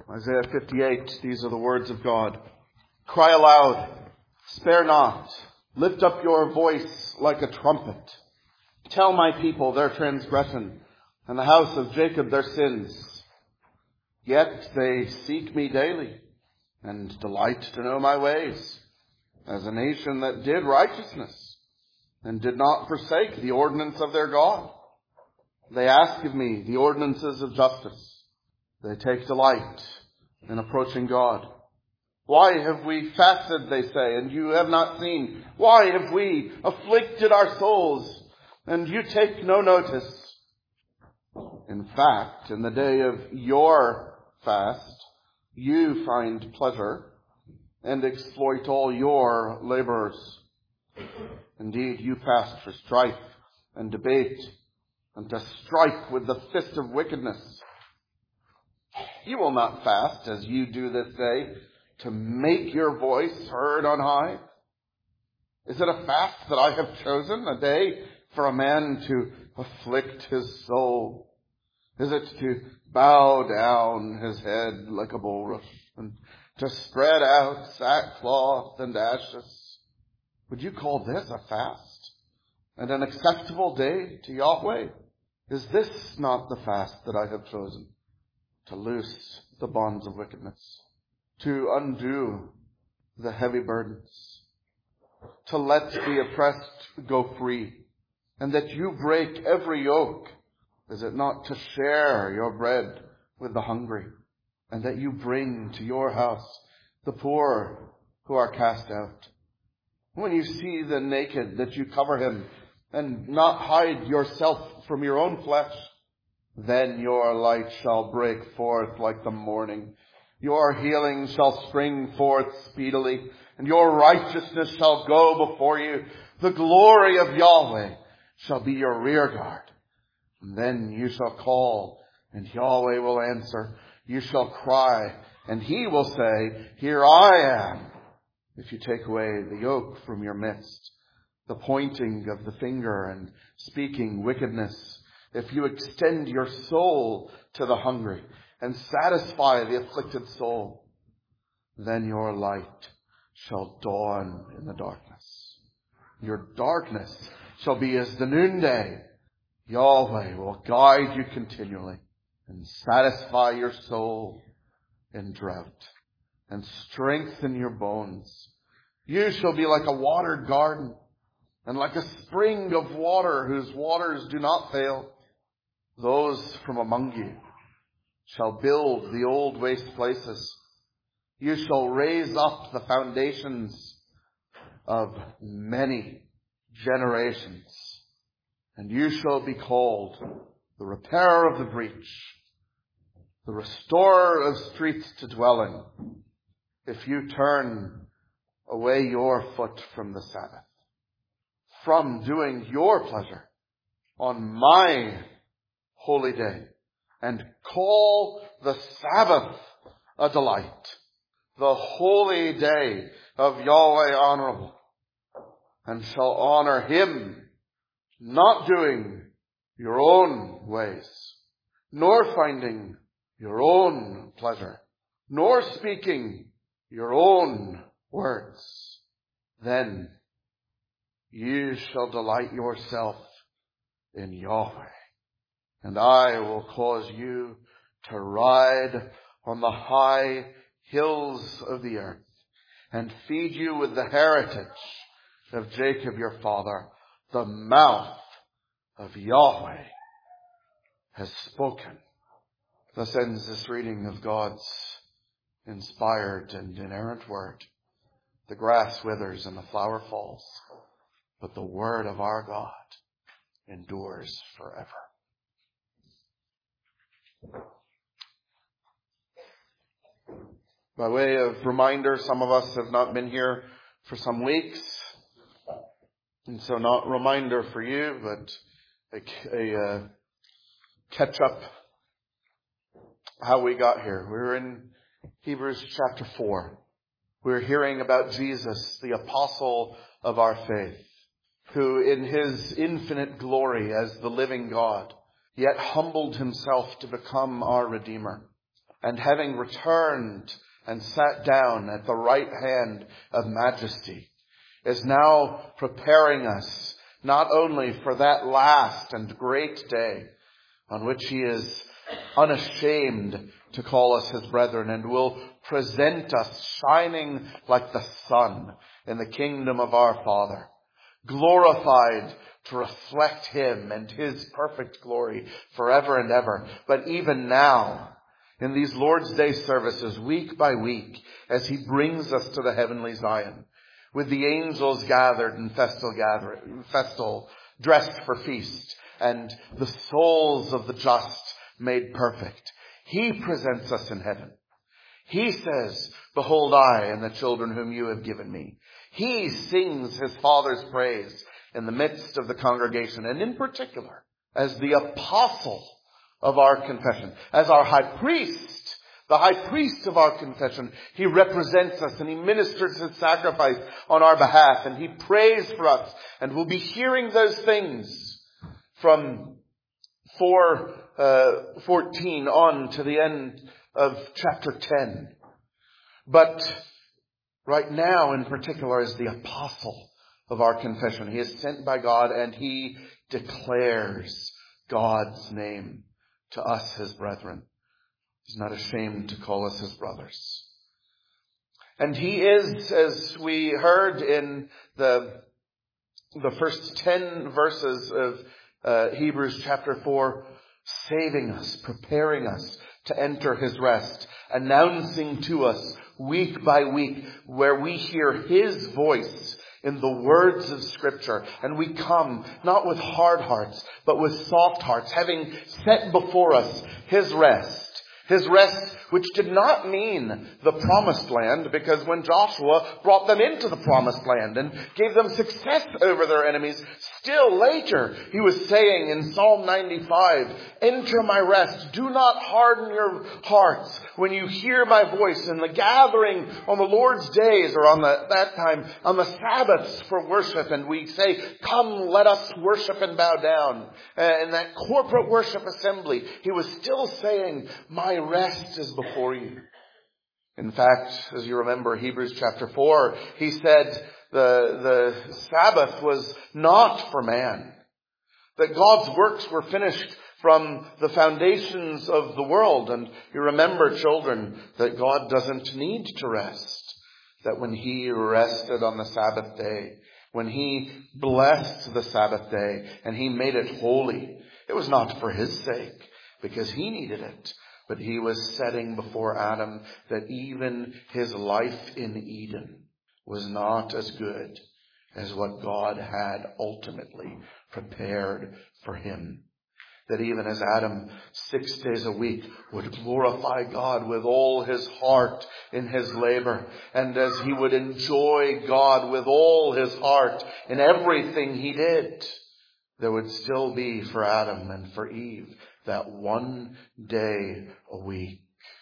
Isaiah 58, these are the words of God. Cry aloud, spare not, lift up your voice like a trumpet. Tell my people their transgression, and the house of Jacob their sins. Yet they seek me daily, and delight to know my ways, as a nation that did righteousness, and did not forsake the ordinance of their God. They ask of me the ordinances of justice. They take delight in approaching God. Why have we fasted, they say, and you have not seen? Why have we afflicted our souls, and you take no notice? In fact, in the day of your fast, you find pleasure and exploit all your laborers. Indeed, you fast for strife and debate, and to strike with the fist of wickedness. You will not fast as you do this day, to make your voice heard on high. Is it a fast that I have chosen, a day for a man to afflict his soul? Is it to bow down his head like a bulrush, and to spread out sackcloth and ashes? Would you call this a fast, and an acceptable day to Yahweh? Is this not the fast that I have chosen? To loose the bonds of wickedness, to undo the heavy burdens, to let the oppressed go free, and that you break every yoke. Is it not to share your bread with the hungry, and that you bring to your house the poor who are cast out? When you see the naked, that you cover him, and not hide yourself from your own flesh, then your light shall break forth like the morning. Your healing shall spring forth speedily, and your righteousness shall go before you. The glory of Yahweh shall be your rear guard. And then you shall call, and Yahweh will answer. You shall cry, and he will say, Here I am. If you take away the yoke from your midst, the pointing of the finger and speaking wickedness, if you extend your soul to the hungry and satisfy the afflicted soul, then your light shall dawn in the darkness. Your darkness shall be as the noonday. Yahweh will guide you continually and satisfy your soul in drought and strengthen your bones. You shall be like a watered garden and like a spring of water whose waters do not fail. Those from among you shall build the old waste places. You shall raise up the foundations of many generations. And you shall be called the repairer of the breach, the restorer of streets to dwell in, if you turn away your foot from the Sabbath, from doing your pleasure on my holy day, and call the Sabbath a delight, the holy day of Yahweh honorable, and shall honor him, not doing your own ways, nor finding your own pleasure, nor speaking your own words. Then you shall delight yourself in Yahweh, and I will cause you to ride on the high hills of the earth, and feed you with the heritage of Jacob your father. The mouth of Yahweh has spoken. Thus ends this reading of God's inspired and inerrant word. The grass withers and the flower falls, but the word of our God endures forever. By way of reminder, some of us have not been here for some weeks. And so not reminder for you, but a catch up how we got here. We're in Hebrews chapter 4. We're hearing about Jesus, the apostle of our faith, who in his infinite glory as the living God, yet humbled himself to become our Redeemer. and having returned and sat down at the right hand of majesty, is now preparing us not only for that last and great day on which he is unashamed to call us his brethren and will present us shining like the sun in the kingdom of our Father, glorified to reflect him and his perfect glory forever and ever. But even now, in these Lord's Day services, week by week, as he brings us to the heavenly Zion, with the angels gathered in festal, dressed for feast, and the souls of the just made perfect, he presents us in heaven. He says, "Behold, I and the children whom you have given me." He sings his Father's praise in the midst of the congregation, and in particular, as the apostle of our confession, as our high priest, the high priest of our confession. He represents us and he ministers his sacrifice on our behalf, and he prays for us, and we'll be hearing those things from 4:14 on to the end of chapter 10. But right now in particular is the apostle of our confession. He is sent by God and he declares God's name to us, his brethren. He's not ashamed to call us his brothers. And he is, as we heard in the first 10 verses of Hebrews chapter 4, saving us, preparing us to enter his rest, announcing to us week by week where we hear his voice in the words of Scripture. And we come not with hard hearts, but with soft hearts, having set before us his rest. His rest, which did not mean the promised land, because when Joshua brought them into the promised land and gave them success over their enemies, still later he was saying in Psalm 95, "Enter my rest. Do not harden your hearts when you hear my voice." In the gathering on the Lord's days, or on that time, on the Sabbaths for worship, and we say, "Come, let us worship and bow down." In that corporate worship assembly, he was still saying, "My rest is before you." In fact, as you remember, Hebrews chapter 4, he said the Sabbath was not for man. That God's works were finished from the foundations of the world. And you remember, children, that God doesn't need to rest. That when he rested on the Sabbath day, when he blessed the Sabbath day and he made it holy, it was not for his sake, because he needed it. But he was setting before Adam that even his life in Eden was not as good as what God had ultimately prepared for him. That even as Adam 6 days a week would glorify God with all his heart in his labor, and as he would enjoy God with all his heart in everything he did, there would still be for Adam and for Eve that one day a week.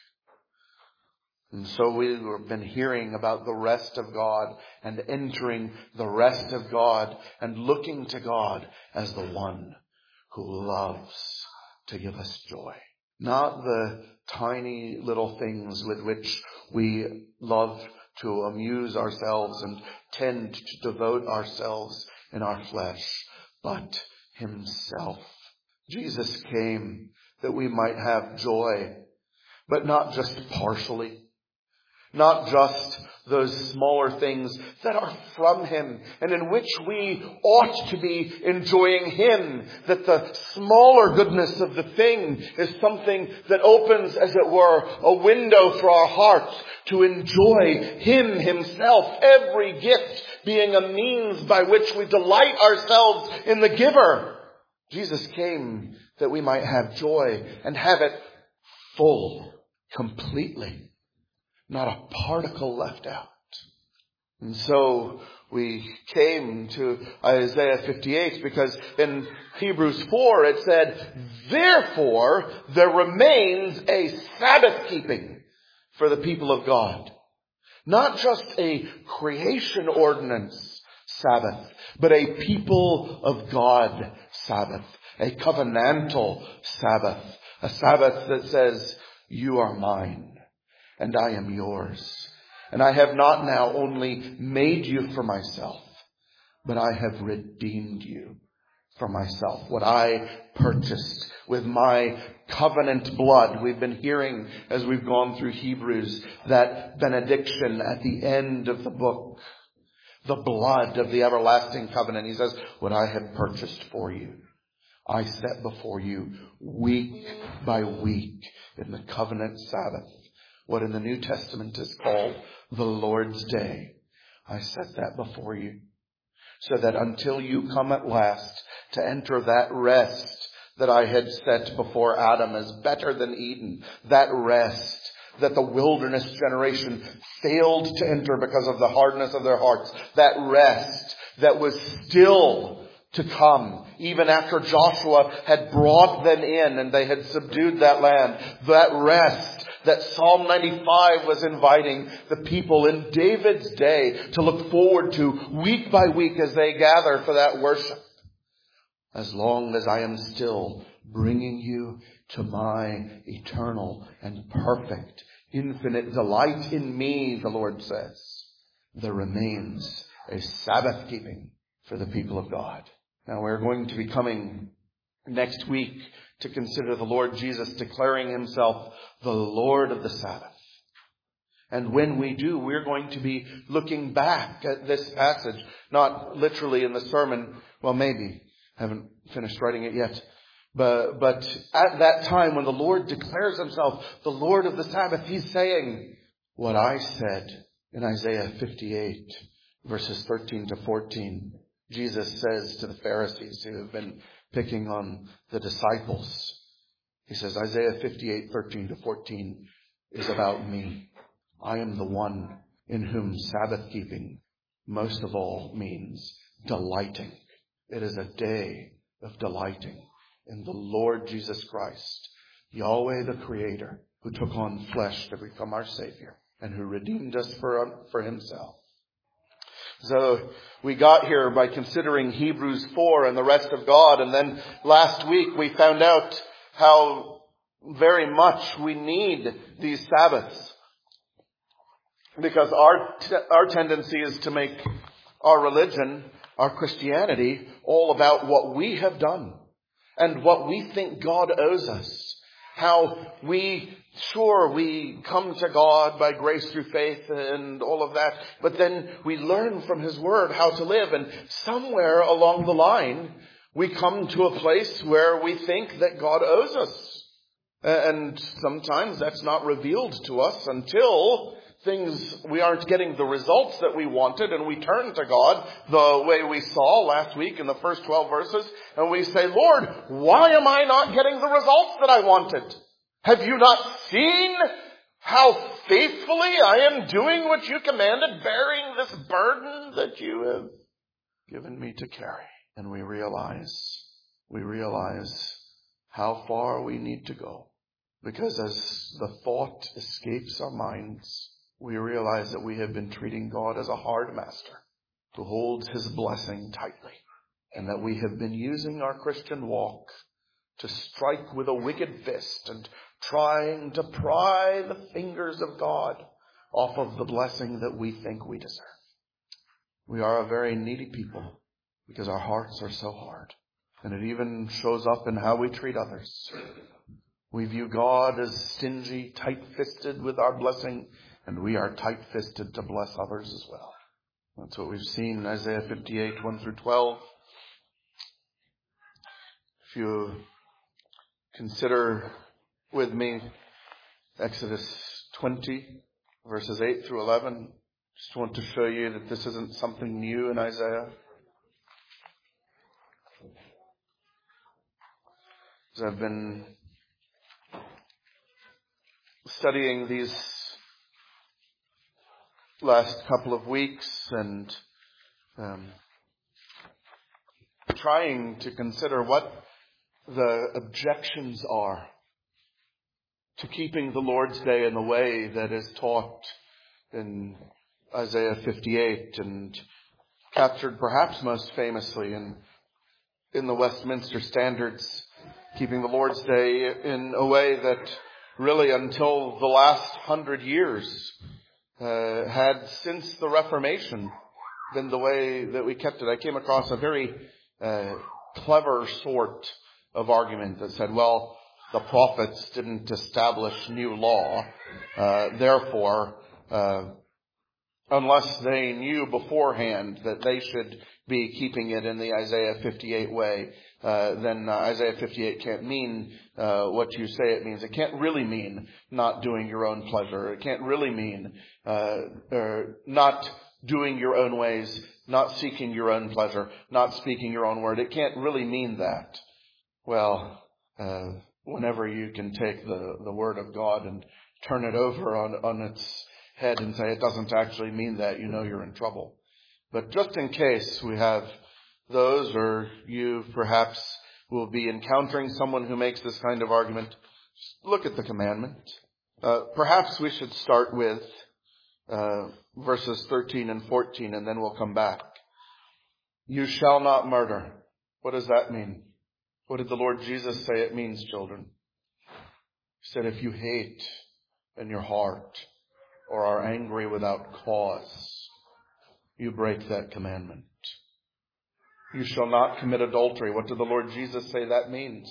And so we've been hearing about the rest of God and entering the rest of God and looking to God as the one who loves to give us joy. Not the tiny little things with which we love to amuse ourselves and tend to devote ourselves in our flesh, but himself. Jesus came that we might have joy, but not just partially. Not just those smaller things that are from him and in which we ought to be enjoying him. That the smaller goodness of the thing is something that opens, as it were, a window for our hearts to enjoy him himself. Every gift being a means by which we delight ourselves in the giver. Jesus came that we might have joy and have it full, completely. Not a particle left out. And so we came to Isaiah 58 because in Hebrews 4 it said, "Therefore there remains a Sabbath keeping for the people of God." Not just a creation ordinance Sabbath, but a people of God Sabbath. A covenantal Sabbath. A Sabbath that says, You are mine, and I am yours. And I have not now only made you for myself, but I have redeemed you for myself. What I purchased with my covenant blood. We've been hearing as we've gone through Hebrews that benediction at the end of the book. The blood of the everlasting covenant. He says, what I have purchased for you, I set before you week by week in the covenant Sabbath. What in the New Testament is called the Lord's Day. I set that before you so that until you come at last to enter that rest that I had set before Adam as better than Eden, that rest that the wilderness generation failed to enter because of the hardness of their hearts, that rest that was still to come, even after Joshua had brought them in and they had subdued that land, that rest that Psalm 95 was inviting the people in David's day to look forward to week by week as they gather for that worship. As long as I am still bringing you to my eternal and perfect, infinite delight in me, the Lord says, there remains a Sabbath keeping for the people of God. Now we're going to be coming next week to consider the Lord Jesus declaring himself the Lord of the Sabbath. And when we do, we're going to be looking back at this passage, not literally in the sermon. Well, maybe. I haven't finished writing it yet. But at that time when the Lord declares himself the Lord of the Sabbath, he's saying what I said in Isaiah 58, verses 13 to 14. Jesus says to the Pharisees who have been picking on the disciples. He says, Isaiah 58, 13 to 14 is about me. I am the one in whom Sabbath keeping most of all means delighting. It is a day of delighting in the Lord Jesus Christ, Yahweh the Creator, who took on flesh to become our Savior and who redeemed us for himself. So we got here by considering Hebrews 4 and the rest of God. And then last week we found out how very much we need these Sabbaths. Because our tendency is to make our religion, our Christianity, all about what we have done and what we think God owes us. How we come to God by grace through faith and all of that. But then we learn from his word how to live. And somewhere along the line, we come to a place where we think that God owes us. And sometimes that's not revealed to us until we aren't getting the results that we wanted, and we turn to God the way we saw last week in the first 12 verses, and we say, Lord, why am I not getting the results that I wanted? Have you not seen how faithfully I am doing what you commanded, bearing this burden that you have given me to carry? And we realize how far we need to go. Because as the thought escapes our minds, we realize that we have been treating God as a hard master who holds his blessing tightly, and that we have been using our Christian walk to strike with a wicked fist and trying to pry the fingers of God off of the blessing that we think we deserve. We are a very needy people because our hearts are so hard, and it even shows up in how we treat others. We view God as stingy, tight-fisted with our blessing, and we are tight-fisted to bless others as well. That's what we've seen in Isaiah 58, 1 through 12. If you consider with me Exodus 20, verses 8 through 11, just want to show you that this isn't something new in Isaiah. As I've been studying these last couple of weeks and trying to consider what the objections are to keeping the Lord's Day in the way that is taught in Isaiah 58 and captured perhaps most famously in the Westminster Standards, keeping the Lord's Day in a way that really until the last 100 years, had since the Reformation been the way that we kept it. I came across a very clever sort of argument that said, well, the prophets didn't establish new law, therefore, unless they knew beforehand that they should be keeping it in the Isaiah 58 way, then Isaiah 58 can't mean what you say it means. It can't really mean not doing your own pleasure. It can't really mean not doing your own ways, not seeking your own pleasure, not speaking your own word. It can't really mean that. Well, whenever you can take the word of God and turn it over on its head and say it doesn't actually mean that, you know you're in trouble. But just in case we have those, or you perhaps will be encountering someone who makes this kind of argument, look at the commandment. Perhaps we should start with verses 13 and 14, and then we'll come back. You shall not murder. What does that mean? What did the Lord Jesus say it means, children? He said, if you hate in your heart or are angry without cause, you break that commandment. You shall not commit adultery. What did the Lord Jesus say that means?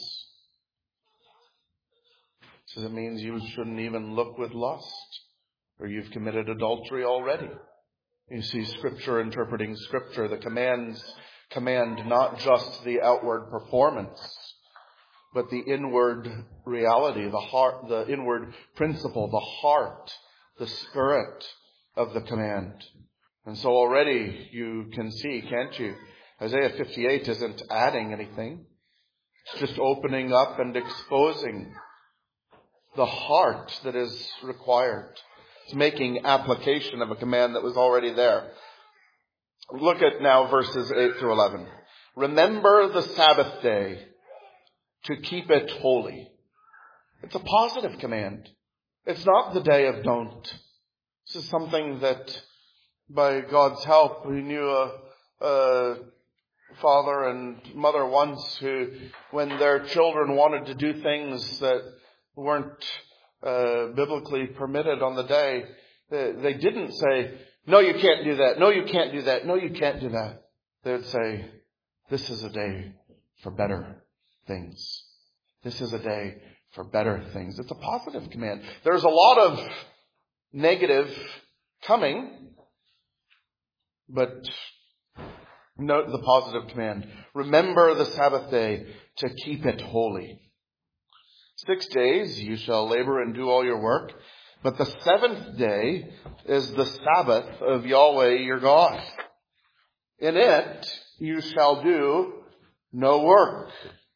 He says it means you shouldn't even look with lust, or you've committed adultery already. You see Scripture interpreting Scripture. The commands command not just the outward performance, but the inward reality, the heart, the inward principle, the heart, the spirit of the command. And so already you can see, can't you? Isaiah 58 isn't adding anything. It's just opening up and exposing the heart that is required. It's making application of a command that was already there. Look at now verses 8 through 11. Remember the Sabbath day to keep it holy. It's a positive command. It's not the day of don't. This is something that by God's help, we knew a father and mother once who, when their children wanted to do things that weren't biblically permitted on the day, they didn't say, no, you can't do that. No, you can't do that. No, you can't do that. They would say, this is a day for better things. This is a day for better things. It's a positive command. There's a lot of negative coming, but note the positive command. Remember the Sabbath day to keep it holy. 6 days you shall labor and do all your work, but the seventh day is the Sabbath of Yahweh your God. In it you shall do no work,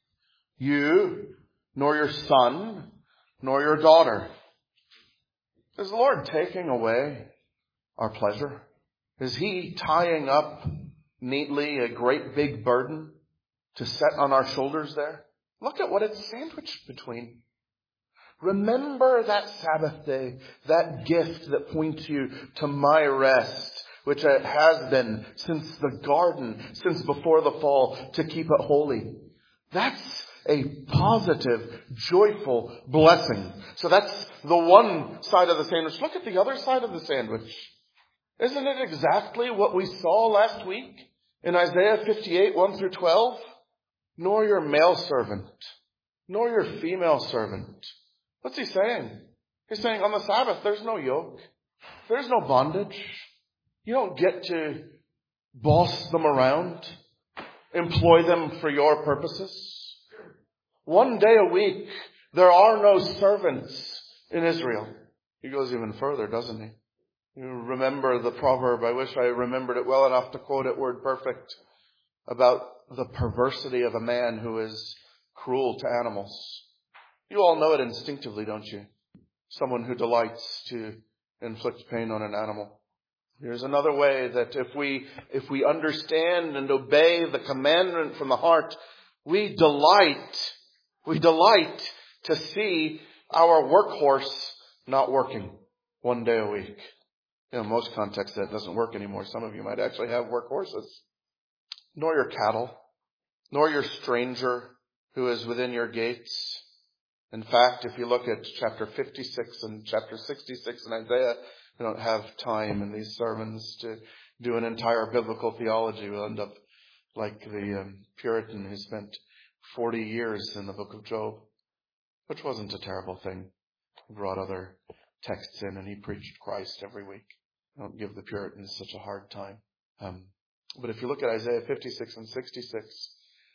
you, nor your son, nor your daughter. Is the Lord taking away our pleasure? Is He tying up neatly a great big burden to set on our shoulders there? Look at what it's sandwiched between. Remember that Sabbath day, that gift that points you to my rest, which it has been since the garden, since before the fall, to keep it holy. That's a positive, joyful blessing. So that's the one side of the sandwich. Look at the other side of the sandwich. Isn't it exactly what we saw last week in Isaiah 58, 1 through 12? Nor your male servant, nor your female servant. What's He saying? He's saying on the Sabbath, there's no yoke. There's no bondage. You don't get to boss them around, employ them for your purposes. One day a week, there are no servants in Israel. He goes even further, doesn't he? You remember the proverb, I wish I remembered it well enough to quote it word perfect, about the perversity of a man who is cruel to animals. You all know it instinctively, don't you? Someone who delights to inflict pain on an animal. Here's another way that if we understand and obey the commandment from the heart, we delight to see our workhorse not working one day a week. In most contexts that doesn't work anymore. Some of you might actually have workhorses. Nor your cattle, nor your stranger who is within your gates. In fact, if you look at chapter 56 and chapter 66 in Isaiah, we don't have time in these sermons to do an entire biblical theology. We'll end up like the Puritan who spent 40 years in the book of Job, which wasn't a terrible thing. He brought other texts in and he preached Christ every week. Don't give the Puritans such a hard time. But if you look at Isaiah 56 and 66,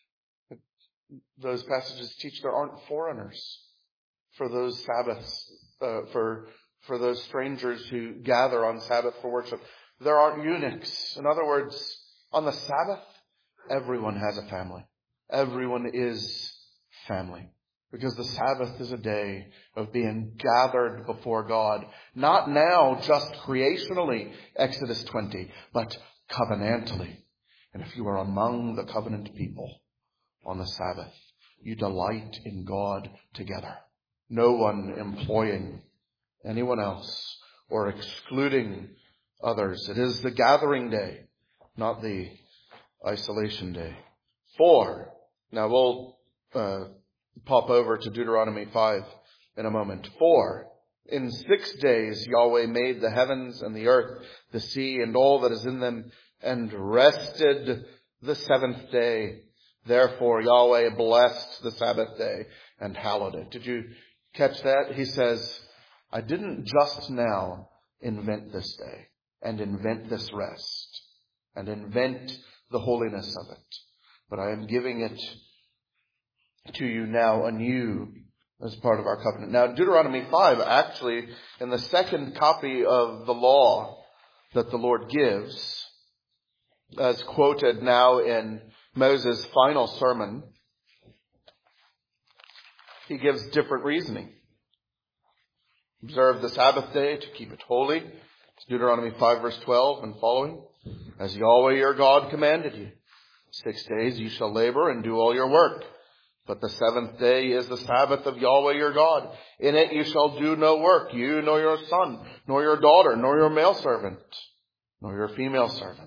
those passages teach there aren't foreigners for those Sabbaths, for those strangers who gather on Sabbath for worship. There aren't eunuchs. In other words, on the Sabbath, everyone has a family. Everyone is family. Because the Sabbath is a day of being gathered before God. Not now just creationally, Exodus 20, but covenantally. And if you are among the covenant people on the Sabbath, you delight in God together. No one employing anyone else or excluding others. It is the gathering day, not the isolation day. 4. Now we'll pop over to Deuteronomy 5 in a moment. 4. In 6 days Yahweh made the heavens and the earth, the sea and all that is in them, and rested the 7th day. Therefore Yahweh blessed the Sabbath day and hallowed it. Did you catch that? He says, I didn't just now invent this day and invent this rest and invent the holiness of it, but I am giving it to you now anew as part of our covenant. Now, Deuteronomy 5, actually, in the second copy of the law that the Lord gives, as quoted now in Moses' final sermon, he gives different reasoning. Observe the Sabbath day to keep it holy. It's Deuteronomy 5 verse 12 and following. As Yahweh your God commanded you. 6 days you shall labor and do all your work. But the 7th day is the Sabbath of Yahweh your God. In it you shall do no work, you nor your son, nor your daughter, nor your male servant, nor your female servant,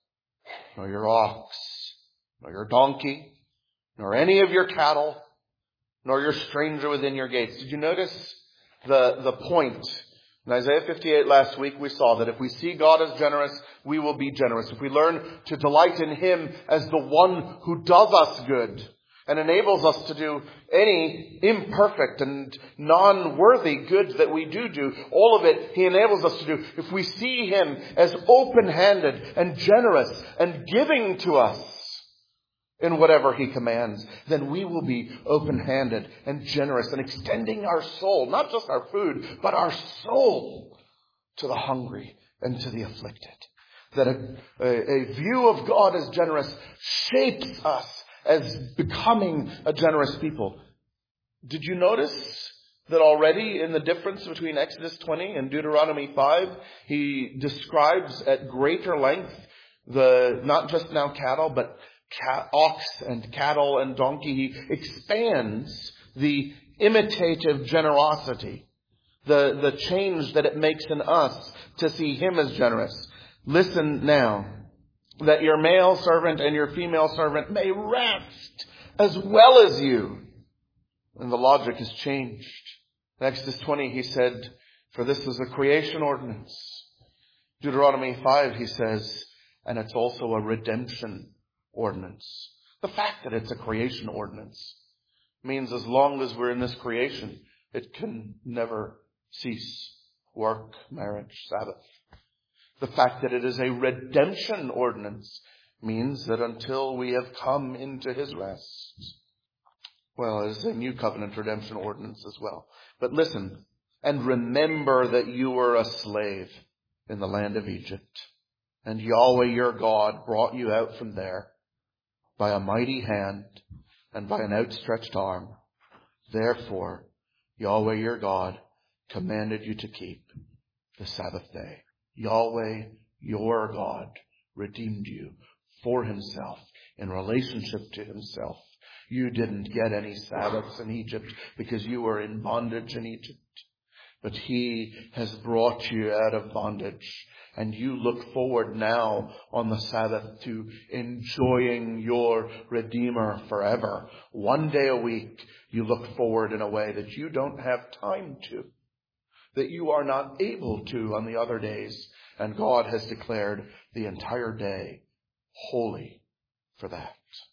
nor your ox, nor your donkey, nor any of your cattle, nor your stranger within your gates. Did you notice the point? In Isaiah 58 last week we saw that if we see God as generous, we will be generous. If we learn to delight in Him as the one who does us good and enables us to do any imperfect and non-worthy good that we do, all of it He enables us to do. If we see Him as open-handed and generous and giving to us in whatever He commands, then we will be open-handed and generous and extending our soul, not just our food, but our soul to the hungry and to the afflicted. That a view of God as generous shapes us as becoming a generous people. Did you notice that already in the difference between Exodus 20 and Deuteronomy 5, he describes at greater length not just now cattle, but ox and cattle and donkey. He expands the imitative generosity, the change that it makes in us to see Him as generous. Listen now, that your male servant and your female servant may rest as well as you. And the logic is changed. In Exodus 20 he said, for this is a creation ordinance. Deuteronomy 5 he says, and it's also a redemption ordinance. The fact that it's a creation ordinance means as long as we're in this creation, it can never cease. Work, marriage, Sabbath. The fact that it is a redemption ordinance means that until we have come into His rest. Well, it is a new covenant redemption ordinance as well. But listen, and remember that you were a slave in the land of Egypt. And Yahweh your God brought you out from there by a mighty hand and by an outstretched arm. Therefore, Yahweh your God commanded you to keep the Sabbath day. Yahweh your God redeemed you for Himself in relationship to Himself. You didn't get any Sabbaths in Egypt because you were in bondage in Egypt. But He has brought you out of bondage. And you look forward now on the Sabbath to enjoying your Redeemer forever. 1 day a week You look forward in a way that you don't have time to, that you are not able to on the other days. And God has declared the entire day holy for that.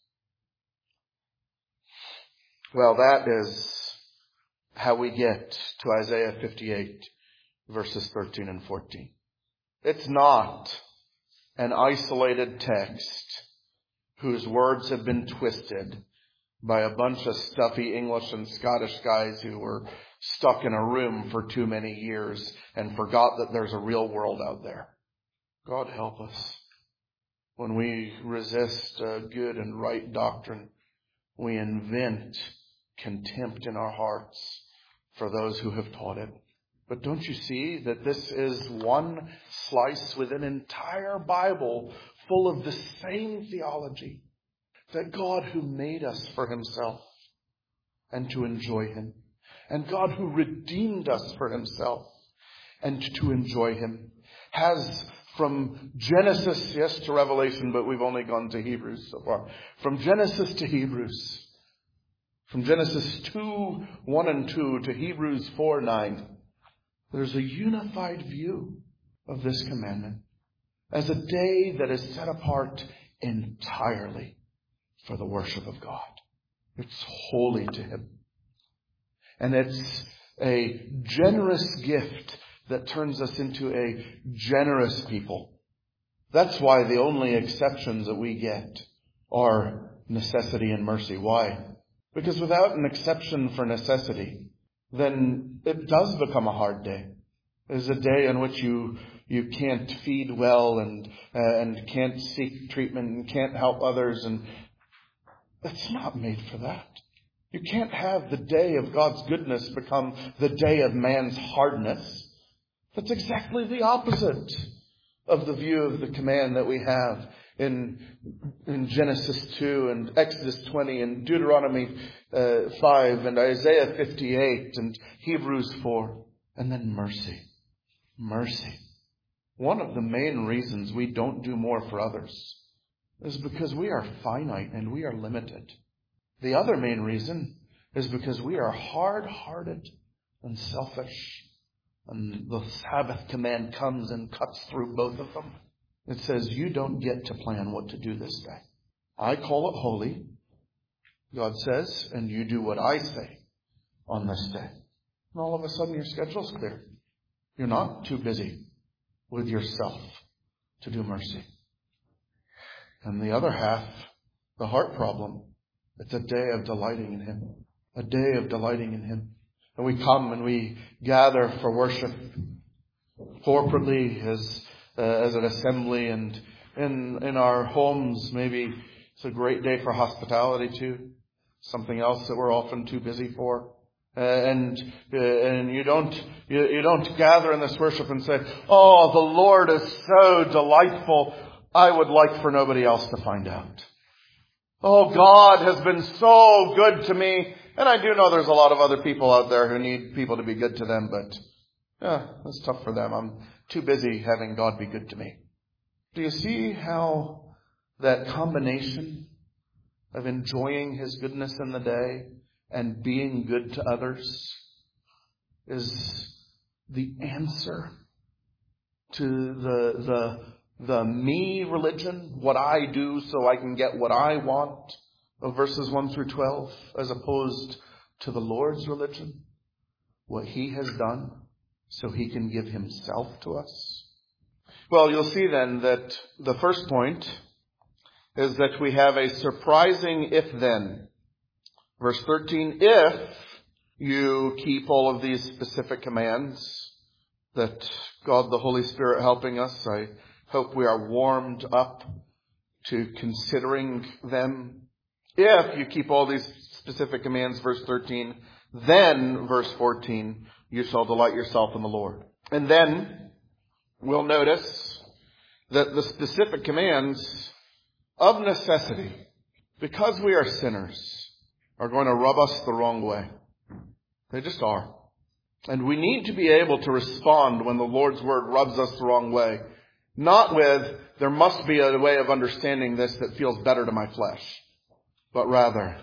Well, that is how we get to Isaiah 58, verses 13 and 14. It's not an isolated text whose words have been twisted by a bunch of stuffy English and Scottish guys who were stuck in a room for too many years and forgot that there's a real world out there. God help us. When we resist good and right doctrine, we invent contempt in our hearts for those who have taught it. But don't you see that this is one slice within an entire Bible full of the same theology? That God who made us for himself and to enjoy him, and God who redeemed us for himself and to enjoy him, has from Genesis, yes, to Revelation, but we've only gone to Hebrews so far. From Genesis to Hebrews, from Genesis 2, 1 and 2 to Hebrews 4, 9, there's a unified view of this commandment as a day that is set apart entirely for the worship of God. It's holy to him. And it's a generous gift that turns us into a generous people. That's why the only exceptions that we get are necessity and mercy. Why? Because without an exception for necessity, then it does become a hard day. It's a day in which you can't feed well and can't seek treatment and can't help others, and it's not made for that. You can't have the day of God's goodness become the day of man's hardness. That's exactly the opposite of the view of the command that we have in Genesis 2 and Exodus 20 and Deuteronomy 5 and Isaiah 58 and Hebrews 4. And then mercy. Mercy. One of the main reasons we don't do more for others is because we are finite and we are limited. The other main reason is because we are hard-hearted and selfish. And the Sabbath command comes and cuts through both of them. It says, you don't get to plan what to do this day. I call it holy, God says, and you do what I say on this day. And all of a sudden your schedule's clear. You're not too busy with yourself to do mercy. And the other half, the heart problem, it's a day of delighting in him. A day of delighting in him. And we come and we gather for worship corporately as an assembly, and in our homes. Maybe it's a great day for hospitality too. Something else that we're often too busy for. And you don't gather in this worship and say, oh, the Lord is so delightful. I would like for nobody else to find out. Oh, God has been so good to me. And I do know there's a lot of other people out there who need people to be good to them, but it's tough for them. I'm too busy having God be good to me. Do you see how that combination of enjoying his goodness in the day and being good to others is the answer to the me religion, what I do so I can get what I want, of verses 1 through 12, as opposed to the Lord's religion, what he has done so he can give himself to us? Well, you'll see then that the first point is that we have a surprising if-then. Verse 13, if you keep all of these specific commands that God the Holy Spirit helping us, I hope we are warmed up to considering them. If you keep all these specific commands, verse 13, then, verse 14, you shall delight yourself in the Lord. And then we'll notice that the specific commands of necessity, because we are sinners, are going to rub us the wrong way. They just are. And we need to be able to respond when the Lord's word rubs us the wrong way. Not with, there must be a way of understanding this that feels better to my flesh. But rather,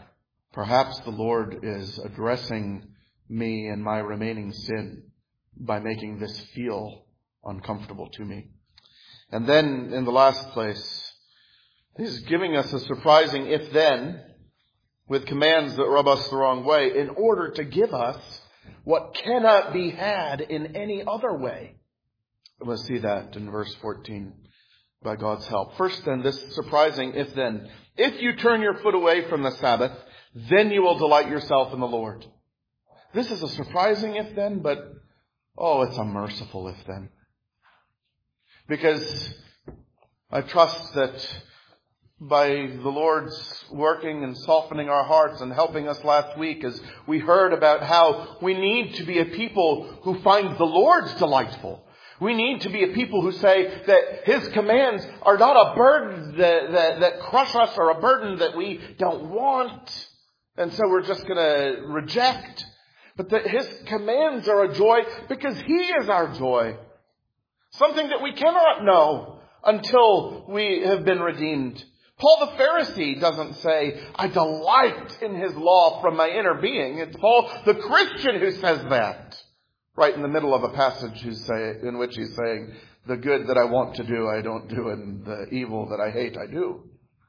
Perhaps the Lord is addressing me and my remaining sin by making this feel uncomfortable to me. And then, in the last place, He's giving us a surprising if-then with commands that rub us the wrong way in order to give us what cannot be had in any other way. Let's see that in verse 14 by God's help. First then, this surprising if-then. If you turn your foot away from the Sabbath, then you will delight yourself in the Lord. This is a surprising if-then, but it's a merciful if-then. Because I trust that by the Lord's working and softening our hearts and helping us last week as we heard about how we need to be a people who find the Lord's delightful. We need to be a people who say that His commands are not a burden that crush us or a burden that we don't want. And so we're just going to reject. But that His commands are a joy because He is our joy. Something that we cannot know until we have been redeemed. Paul the Pharisee doesn't say, I delight in His law from my inner being. It's Paul the Christian who says that. Right in the middle of a passage in which he's saying, the good that I want to do, I don't do, and the evil that I hate, I do.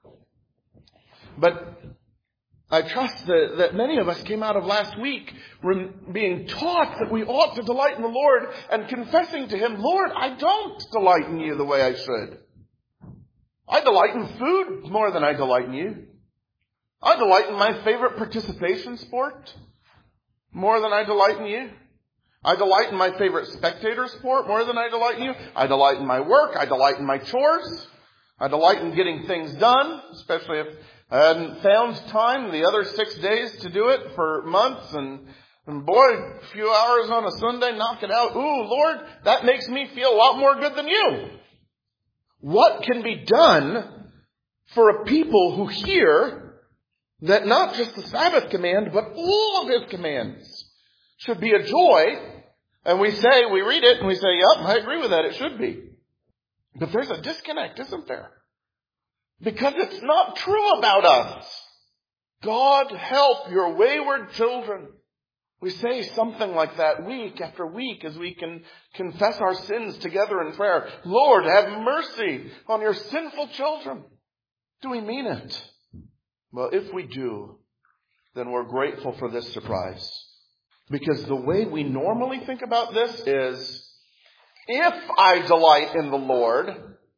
But I trust that many of us came out of last week being taught that we ought to delight in the Lord and confessing to Him, Lord, I don't delight in You the way I should. I delight in food more than I delight in You. I delight in my favorite participation sport more than I delight in You. I delight in my favorite spectator sport more than I delight in You. I delight in my work. I delight in my chores. I delight in getting things done, especially if I hadn't found time the other 6 days to do it for months. And boy, a few hours on a Sunday, knock it out. Ooh, Lord, that makes me feel a lot more good than You. What can be done for a people who hear that not just the Sabbath command, but all of His commands should be a joy? And we read it and we say, yep, I agree with that. It should be. But there's a disconnect, isn't there? Because it's not true about us. God help your wayward children. We say something like that week after week as we can confess our sins together in prayer. Lord, have mercy on your sinful children. Do we mean it? Well, if we do, then we're grateful for this surprise. Because the way we normally think about this is, if I delight in the Lord,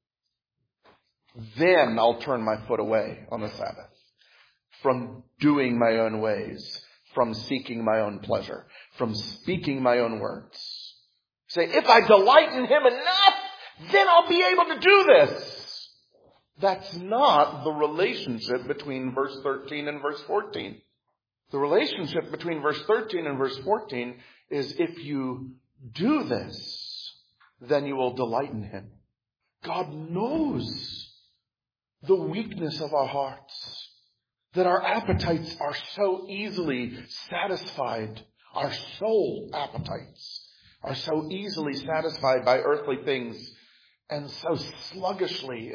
then I'll turn my foot away on the Sabbath from doing my own ways, from seeking my own pleasure, from speaking my own words. Say, if I delight in Him enough, then I'll be able to do this. That's not the relationship between verse 13 and verse 14. The relationship between verse 13 and verse 14 is if you do this, then you will delight in Him. God knows the weakness of our hearts, that our appetites are so easily satisfied. Our soul appetites are so easily satisfied by earthly things and so sluggishly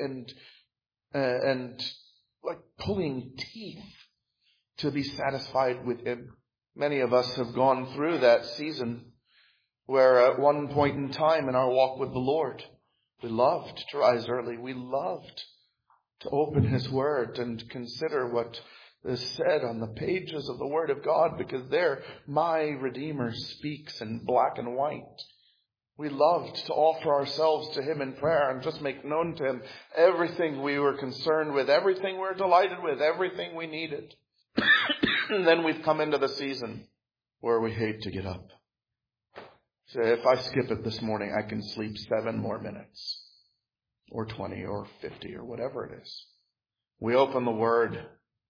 and like pulling teeth to be satisfied with Him. Many of us have gone through that season where at one point in time in our walk with the Lord, we loved to rise early. We loved to open His Word and consider what is said on the pages of the Word of God, because there my Redeemer speaks in black and white. We loved to offer ourselves to Him in prayer and just make known to Him everything we were concerned with, everything we were delighted with, everything we needed. And then we've come into the season where we hate to get up. Say, if I skip it this morning, I can sleep 7 more minutes, or 20, or 50, or whatever it is. We open the Word,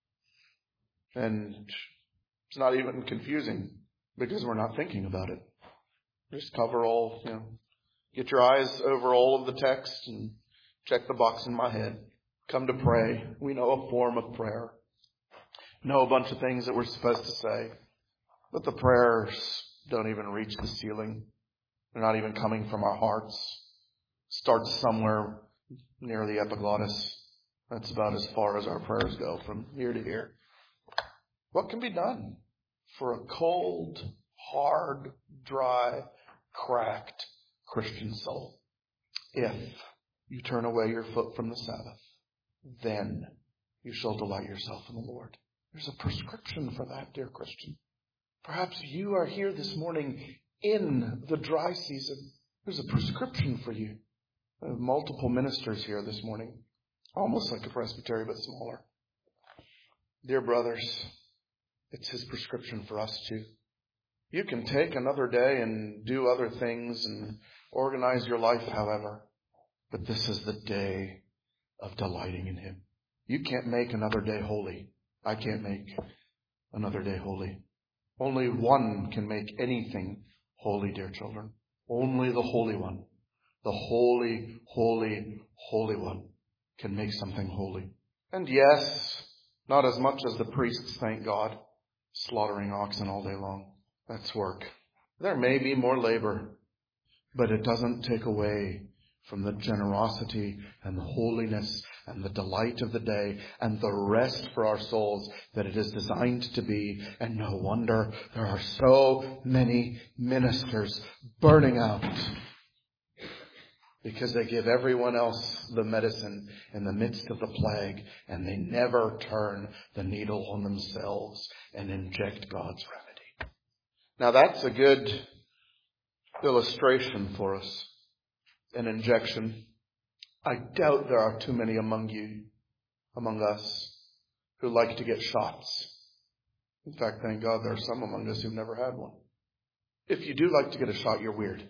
and it's not even confusing because we're not thinking about it. Just cover all, get your eyes over all of the text and check the box in my head. Come to pray. We know a form of prayer. Know a bunch of things that we're supposed to say. But the prayers don't even reach the ceiling. They're not even coming from our hearts. Starts somewhere near the epiglottis. That's about as far as our prayers go, from here to here. What can be done for a cold, hard, dry, cracked Christian soul? If you turn away your foot from the Sabbath, then you shall delight yourself in the Lord. There's a prescription for that, dear Christian. Perhaps you are here this morning in the dry season. There's a prescription for you. I have multiple ministers here this morning, almost like a presbytery, but smaller. Dear brothers, it's his prescription for us too. You can take another day and do other things and organize your life, however, but this is the day of delighting in him. You can't make another day holy. I can't make another day holy. Only one can make anything holy, dear children. Only the Holy One. The holy, holy, holy one can make something holy. And yes, not as much as the priests, thank God, slaughtering oxen all day long. That's work. There may be more labor, but it doesn't take away from the generosity and the holiness and the delight of the day and the rest for our souls that it is designed to be. And no wonder there are so many ministers burning out, because they give everyone else the medicine in the midst of the plague, and they never turn the needle on themselves and inject God's remedy. Now that's a good illustration for us. An injection. I doubt there are too many among us, who like to get shots. In fact, thank God there are some among us who've never had one. If you do like to get a shot, you're weird.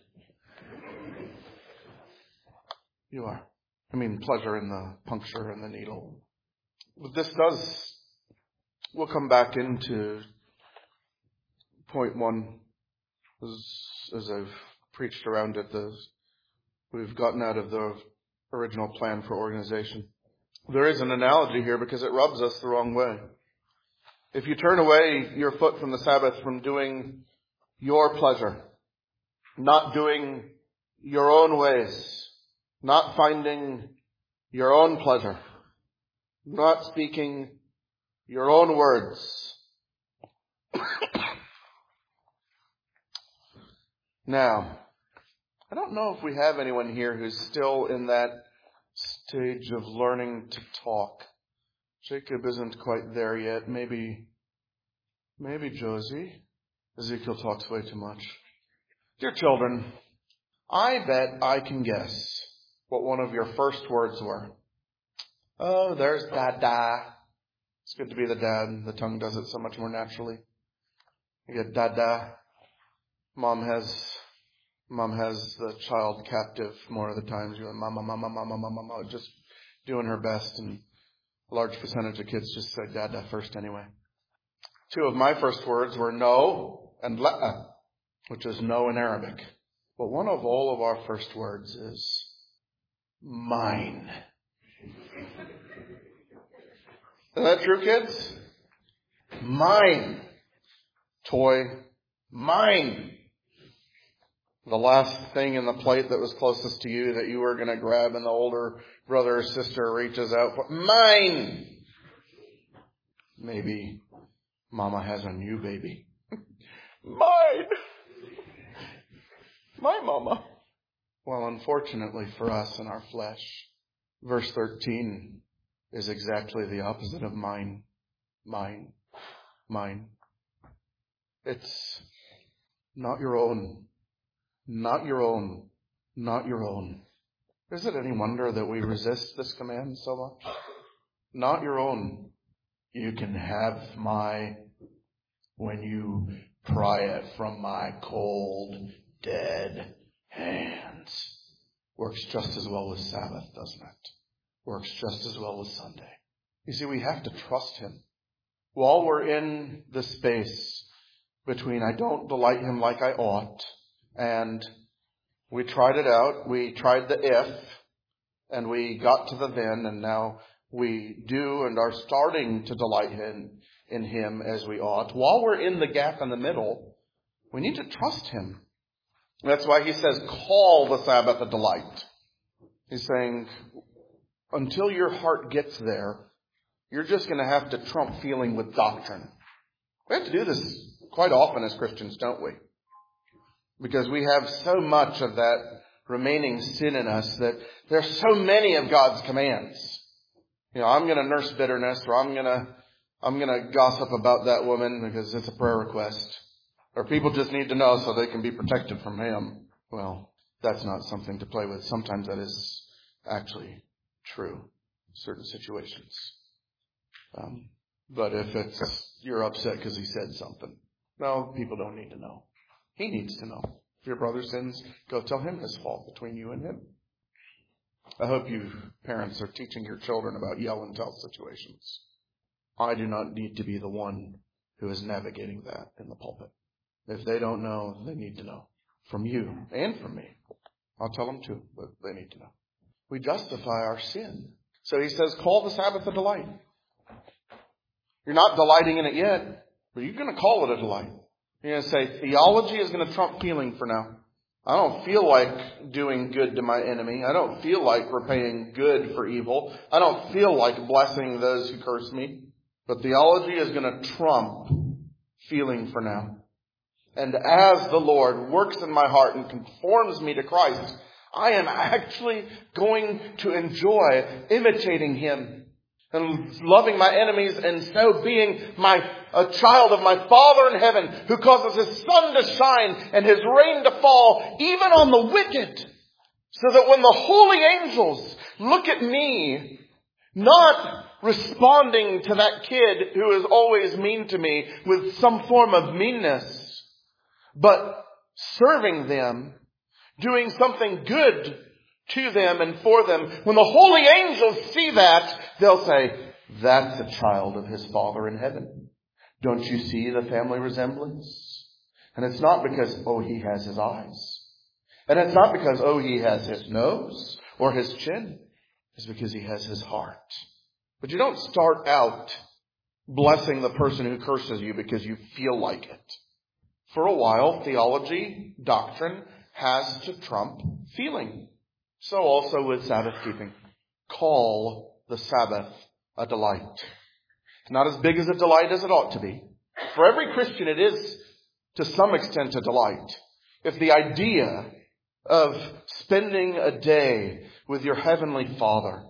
You are. I mean, pleasure in the puncture and the needle. But we'll come back into point one as I've preached around it. We've gotten out of the original plan for organization. There is an analogy here because it rubs us the wrong way. If you turn away your foot from the Sabbath, from doing your pleasure, not doing your own ways, not finding your own pleasure, not speaking your own words. Now, I don't know if we have anyone here who's still in that stage of learning to talk. Jacob isn't quite there yet. Maybe Josie. Ezekiel talks way too much. Dear children, I bet I can guess what one of your first words were. Oh, there's Dada. It's good to be the dad. The tongue does it so much more naturally. You get Dada. Mom has the child captive more of the times. You're like, mama, mama, mama, mama, mama, just doing her best. And a large percentage of kids just say Dada first anyway. Two of my first words were no and la'a, which is no in Arabic. But one of all of our first words is mine. Is that true, kids? Mine. Toy. Mine. The last thing in the plate that was closest to you that you were going to grab, and the older brother or sister reaches out for mine. Maybe mama has a new baby. Mine. My mama. Well, unfortunately for us in our flesh, verse 13 is exactly the opposite of mine. Mine. Mine. It's not your own. Not your own. Not your own. Is it any wonder that we resist this command so much? Not your own. You can have when you pry it from my cold, dead hands. Works just as well with Sabbath, doesn't it? Works just as well with Sunday. You see, we have to trust him. While we're in the space between I don't delight him like I ought, and we tried it out, we tried the if, and we got to the then, and now we do and are starting to delight in him as we ought. While we're in the gap in the middle, we need to trust him. That's why he says, call the Sabbath a delight. He's saying, until your heart gets there, you're just going to have to trump feeling with doctrine. We have to do this quite often as Christians, don't we? Because we have so much of that remaining sin in us that there are so many of God's commands. I'm going to nurse bitterness, or I'm going to gossip about that woman because it's a prayer request. Or people just need to know so they can be protected from him. Well, that's not something to play with. Sometimes that is actually true in certain situations. But if you're upset because he said something, no, people don't need to know. He needs to know. If your brother sins, go tell him his fault between you and him. I hope you parents are teaching your children about yell and tell situations. I do not need to be the one who is navigating that in the pulpit. If they don't know, they need to know. From you and from me. I'll tell them too, but they need to know. We justify our sin. So he says, call the Sabbath a delight. You're not delighting in it yet, but you're going to call it a delight. You're going to say, theology is going to trump feeling for now. I don't feel like doing good to my enemy. I don't feel like repaying good for evil. I don't feel like blessing those who curse me. But theology is going to trump feeling for now. And as the Lord works in my heart and conforms me to Christ, I am actually going to enjoy imitating him and loving my enemies, and so being a child of my Father in heaven, who causes his sun to shine and his rain to fall even on the wicked, so that when the holy angels look at me, not responding to that kid who is always mean to me with some form of meanness, but serving them, doing something good to them and for them. When the holy angels see that, they'll say, that's a child of his Father in heaven. Don't you see the family resemblance? And it's not because, he has his eyes. And it's not because, he has his nose or his chin. It's because he has his heart. But you don't start out blessing the person who curses you because you feel like it. For a while, theology, doctrine, has to trump feeling. So also with Sabbath keeping. Call the Sabbath a delight. It's not as big as a delight as it ought to be. For every Christian, it is to some extent a delight. If the idea of spending a day with your Heavenly Father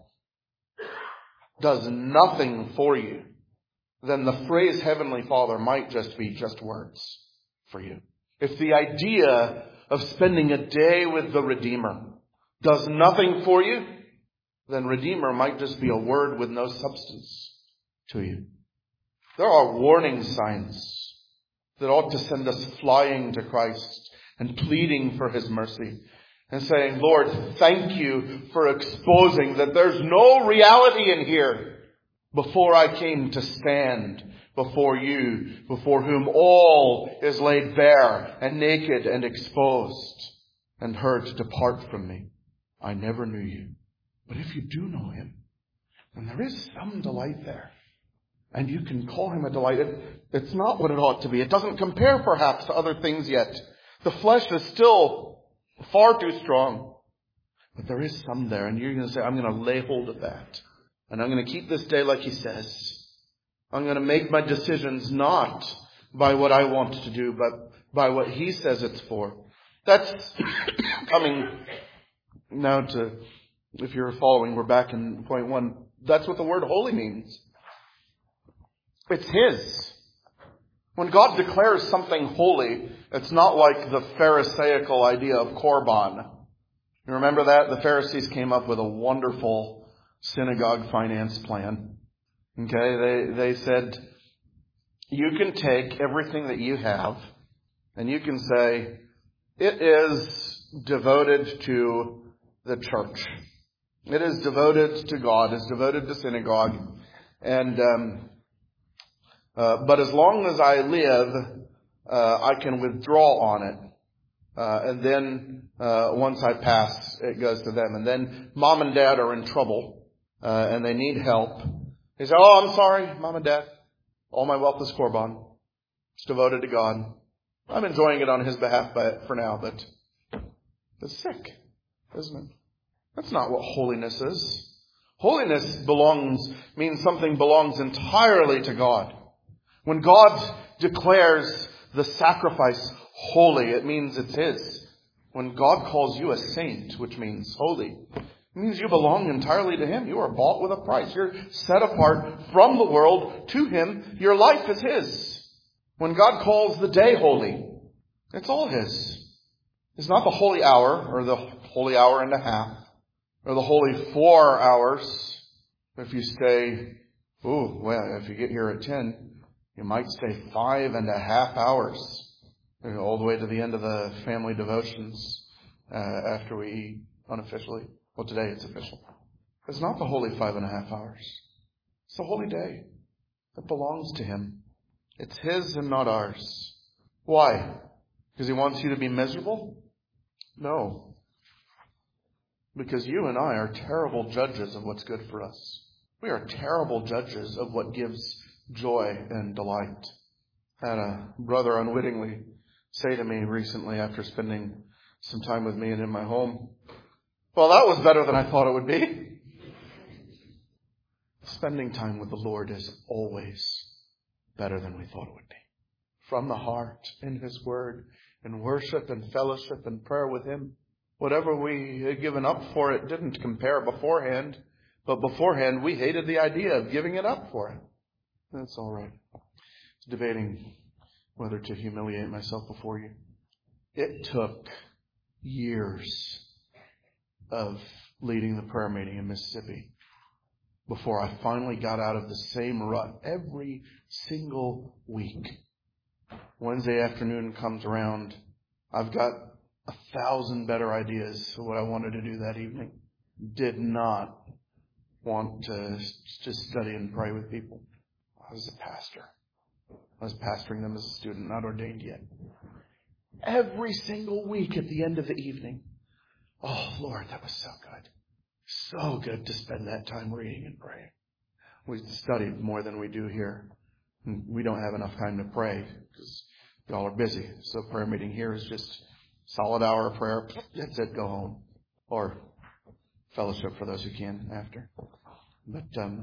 does nothing for you, then the phrase Heavenly Father might just be just words for you. If the idea of spending a day with the Redeemer does nothing for you, then Redeemer might just be a word with no substance to you. There are warning signs that ought to send us flying to Christ and pleading for his mercy and saying, Lord, thank you for exposing that there's no reality in here before I came to stand before you, before whom all is laid bare and naked and exposed, and heard to depart from me. I never knew you. But if you do know him, then there is some delight there. And you can call him a delight. It's not what it ought to be. It doesn't compare perhaps to other things yet. The flesh is still far too strong. But there is some there. And you're going to say, I'm going to lay hold of that. And I'm going to keep this day like he says. I'm going to make my decisions not by what I want to do, but by what he says it's for. That's coming now to, if you're following, we're back in point 1. That's what the word holy means. It's his. When God declares something holy, it's not like the Pharisaical idea of Korban. You remember that? The Pharisees came up with a wonderful synagogue finance plan. Okay, they said, you can take everything that you have and you can say, it is devoted to the church. It is devoted to God. It's devoted to synagogue. And but as long as I live, I can withdraw on it. And then once I pass, it goes to them. And then mom and dad are in trouble and they need help. They say, I'm sorry, mom and dad. All my wealth is Korban. It's devoted to God. I'm enjoying it on his behalf for now, but it's sick, isn't it? That's not what holiness is. Holiness means something belongs entirely to God. When God declares the sacrifice holy. It means it's His. When God calls you a saint, which means holy, it means you belong entirely to Him. You are bought with a price. You're set apart from the world to Him. Your life is His. When God calls the day holy, it's all His. It's not the holy hour or the holy hour and a half or the holy 4 hours. If you stay, if you get here at 10, you might stay 5.5 hours. All the way to the end of the family devotions after we eat unofficially. Well, today it's official. It's not the holy 5.5 hours. It's the holy day that belongs to Him. It's His and not ours. Why? Because He wants you to be miserable? No. Because you and I are terrible judges of what's good for us. We are terrible judges of what gives joy and delight. I had a brother unwittingly say to me recently after spending some time with me and in my home, well, that was better than I thought it would be. Spending time with the Lord is always better than we thought it would be. From the heart, in His Word, in worship and fellowship and prayer with Him. Whatever we had given up for it didn't compare beforehand, but beforehand we hated the idea of giving it up for it. That's all right. Debating whether to humiliate myself before you. It took years of leading the prayer meeting in Mississippi before I finally got out of the same rut every single week. Wednesday afternoon comes around. I've got 1,000 better ideas for what I wanted to do that evening. Did not want to just study and pray with people. I was a pastor. I was pastoring them as a student, not ordained yet. Every single week at the end of the evening. Oh, Lord, that was so good. So good to spend that time reading and praying. We studied more than we do here. We don't have enough time to pray because y'all are busy. So prayer meeting here is just solid hour of prayer. That's it, go home. Or fellowship for those who can after. But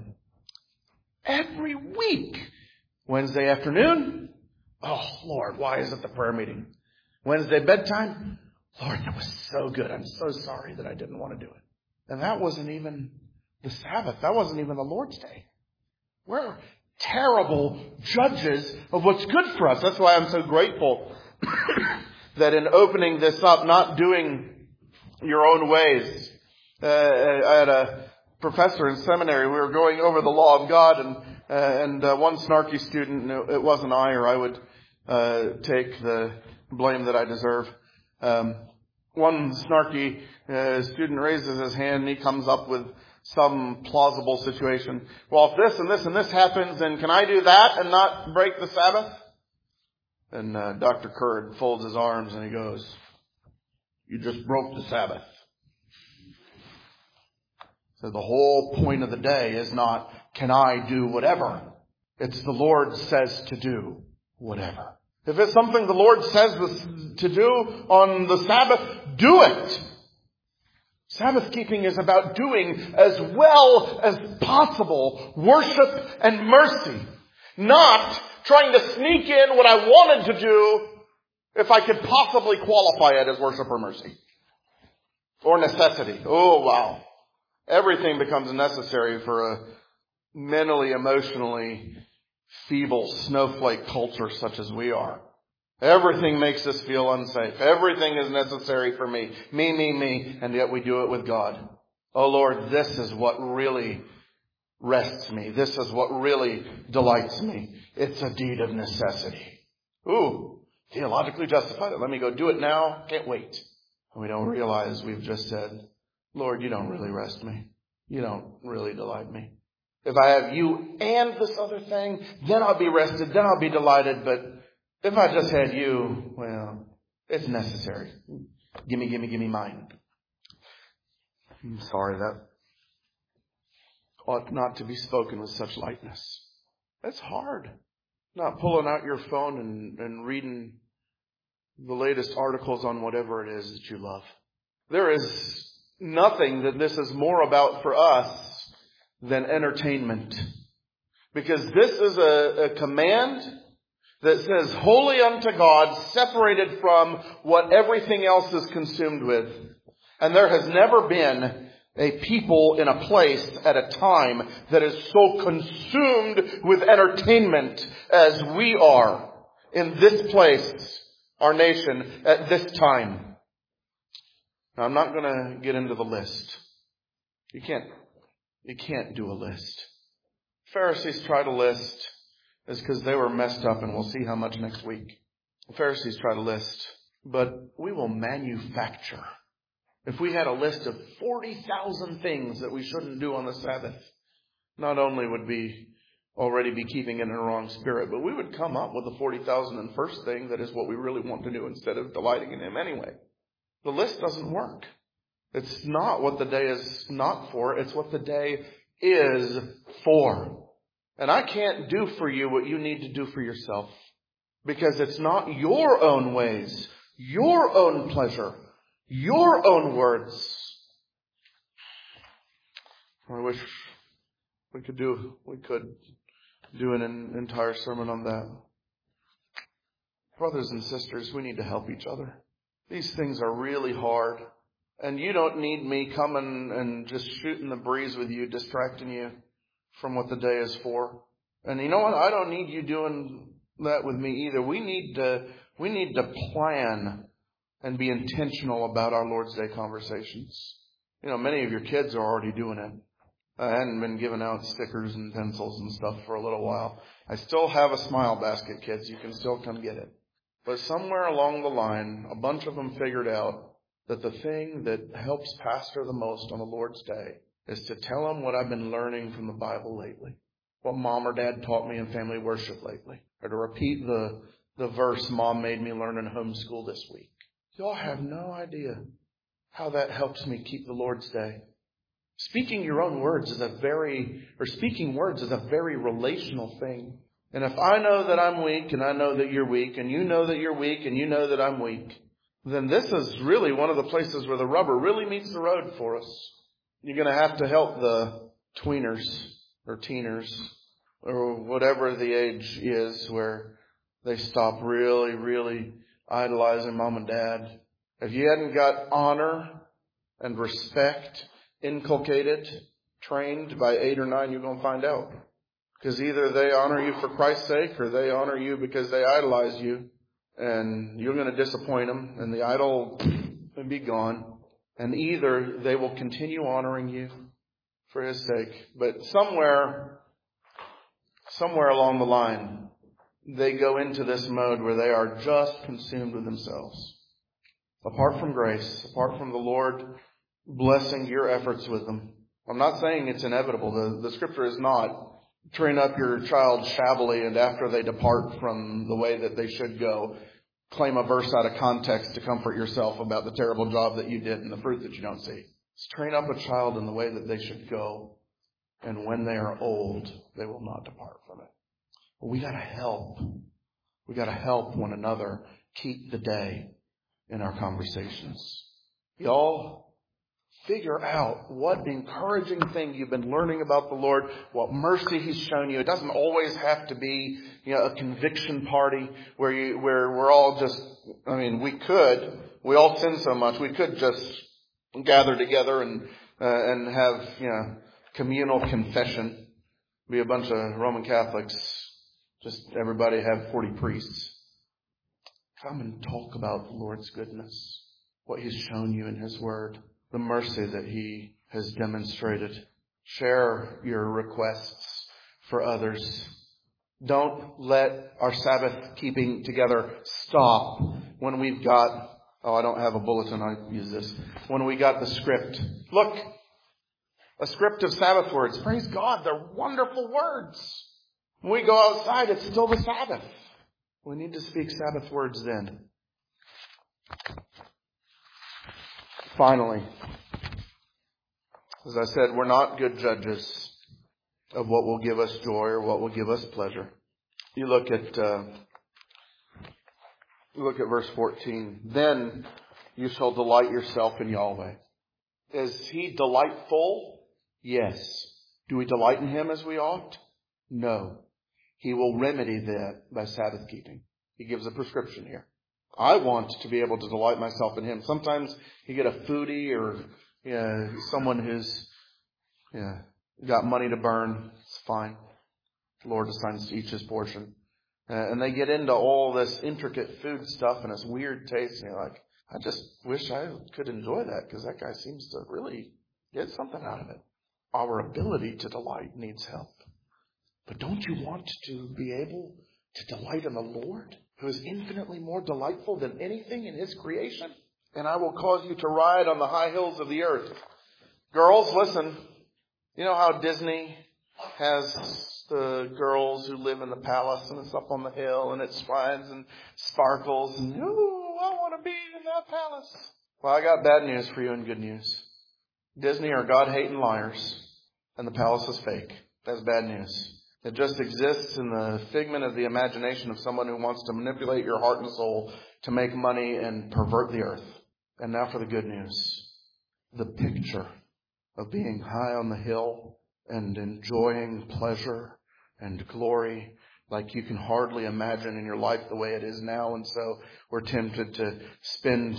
every week, Wednesday afternoon, oh, Lord, why is it the prayer meeting? Wednesday bedtime, Lord, that was so good. I'm so sorry that I didn't want to do it. And that wasn't even the Sabbath. That wasn't even the Lord's Day. We're terrible judges of what's good for us. That's why I'm so grateful that in opening this up, not doing your own ways. I had a professor in seminary. We were going over the law of God, and one snarky student, it wasn't I, or I would take the blame that I deserve. One snarky student raises his hand and he comes up with some plausible situation. Well, if this and this and this happens, then can I do that and not break the Sabbath? And Dr. Curd folds his arms and he goes, you just broke the Sabbath. So the whole point of the day is not, can I do whatever? It's the Lord says to do whatever. If it's something the Lord says to do on the Sabbath, do it. Sabbath keeping is about doing as well as possible worship and mercy. Not trying to sneak in what I wanted to do if I could possibly qualify it as worship or mercy. Or necessity. Oh, wow. Everything becomes necessary for a mentally, emotionally feeble snowflake culture such as we are. Everything makes us feel unsafe. Everything is necessary for me. Me. And yet we do it with God. Oh Lord, this is what really rests me. This is what really delights me. It's a deed of necessity. Ooh, theologically justified. Let me go do it now. Can't wait. And we don't realize we've just said, Lord, you don't really rest me. You don't really delight me. If I have you and this other thing, then I'll be rested. Then I'll be delighted. But if I just had you, well, it's necessary. Give me mine. I'm sorry, that ought not to be spoken with such lightness. It's hard. Not pulling out your phone and reading the latest articles on whatever it is that you love. There is nothing that this is more about for us than entertainment. Because this is a command that says, holy unto God, separated from what everything else is consumed with. And there has never been a people in a place at a time that is so consumed with entertainment as we are in this place, our nation, at this time. Now, I'm not going to get into the list. You can't do a list. Pharisees tried a list. It's because they were messed up, and we'll see how much next week. The Pharisees tried a list, but we will manufacture. If we had a list of 40,000 things that we shouldn't do on the Sabbath, not only would we already be keeping it in a wrong spirit, but we would come up with the 40,001st thing that is what we really want to do instead of delighting in Him anyway. The list doesn't work. It's not what the day is not for. It's what the day is for. And I can't do for you what you need to do for yourself. Because it's not your own ways, your own pleasure, your own words. I wish we could do an entire sermon on that. Brothers and sisters, we need to help each other. These things are really hard. And you don't need me coming and just shooting the breeze with you, distracting you from what the day is for. And you know what? I don't need you doing that with me either. We need to plan and be intentional about our Lord's Day conversations. You know, many of your kids are already doing it. I hadn't been giving out stickers and pencils and stuff for a little while. I still have a smile basket, kids. You can still come get it. But somewhere along the line, a bunch of them figured out that the thing that helps pastor the most on the Lord's Day is to tell them what I've been learning from the Bible lately, what Mom or Dad taught me in family worship lately, or to repeat the verse Mom made me learn in homeschool this week. Y'all have no idea how that helps me keep the Lord's Day. Speaking words is a very relational thing. And if I know that I'm weak and I know that you're weak and you know that you're weak and you know that I'm weak, then this is really one of the places where the rubber really meets the road for us. You're going to have to help the tweeners or teeners or whatever the age is where they stop really, really idolizing Mom and Dad. If you hadn't got honor and respect inculcated, trained by 8 or 9, you're going to find out. Because either they honor you for Christ's sake or they honor you because they idolize you. And you're going to disappoint them and the idol will be gone. And either they will continue honoring you for His sake. But somewhere along the line, they go into this mode where they are just consumed with themselves. Apart from grace, apart from the Lord blessing your efforts with them. I'm not saying it's inevitable. The scripture is not train up your child shabbily and after they depart from the way that they should go, claim a verse out of context to comfort yourself about the terrible job that you did and the fruit that you don't see. It's train up a child in the way that they should go, and when they are old, they will not depart from it. But we got to help. We got to help one another keep the day in our conversations. Y'all figure out what encouraging thing you've been learning about the Lord, what mercy He's shown you. It doesn't always have to be, a conviction party where we're all just, we all sin so much, we could just gather together and have, communal confession, be a bunch of Roman Catholics, just everybody have 40 priests. Come and talk about the Lord's goodness, what He's shown you in His Word, the mercy that He has demonstrated. Share your requests for others. Don't let our Sabbath keeping together stop when we've got, I don't have a bulletin, I use this. When we got the script. Look, a script of Sabbath words. Praise God, they're wonderful words. When we go outside, it's still the Sabbath. We need to speak Sabbath words then. Finally, as I said, we're not good judges of what will give us joy or what will give us pleasure. You look at verse 14. Then you shall delight yourself in Yahweh. Is He delightful? Yes. Do we delight in Him as we ought? No. He will remedy that by Sabbath keeping. He gives a prescription here. I want to be able to delight myself in Him. Sometimes you get a foodie or someone who's got money to burn. It's fine. The Lord assigns to each his portion. And they get into all this intricate food stuff and this weird taste. And you're like, I just wish I could enjoy that because that guy seems to really get something out of it. Our ability to delight needs help. But don't you want to be able to delight in the Lord, who is infinitely more delightful than anything in His creation? And I will cause you to ride on the high hills of the earth. Girls, listen. You know how Disney has the girls who live in the palace and it's up on the hill and it shines and sparkles and, ooh, I want to be in that palace. Well, I got bad news for you and good news. Disney are God-hating liars and the palace is fake. That's bad news. It just exists in the figment of the imagination of someone who wants to manipulate your heart and soul to make money and pervert the earth. And now for the good news. The picture of being high on the hill and enjoying pleasure and glory like you can hardly imagine in your life the way it is now. And so we're tempted to spend,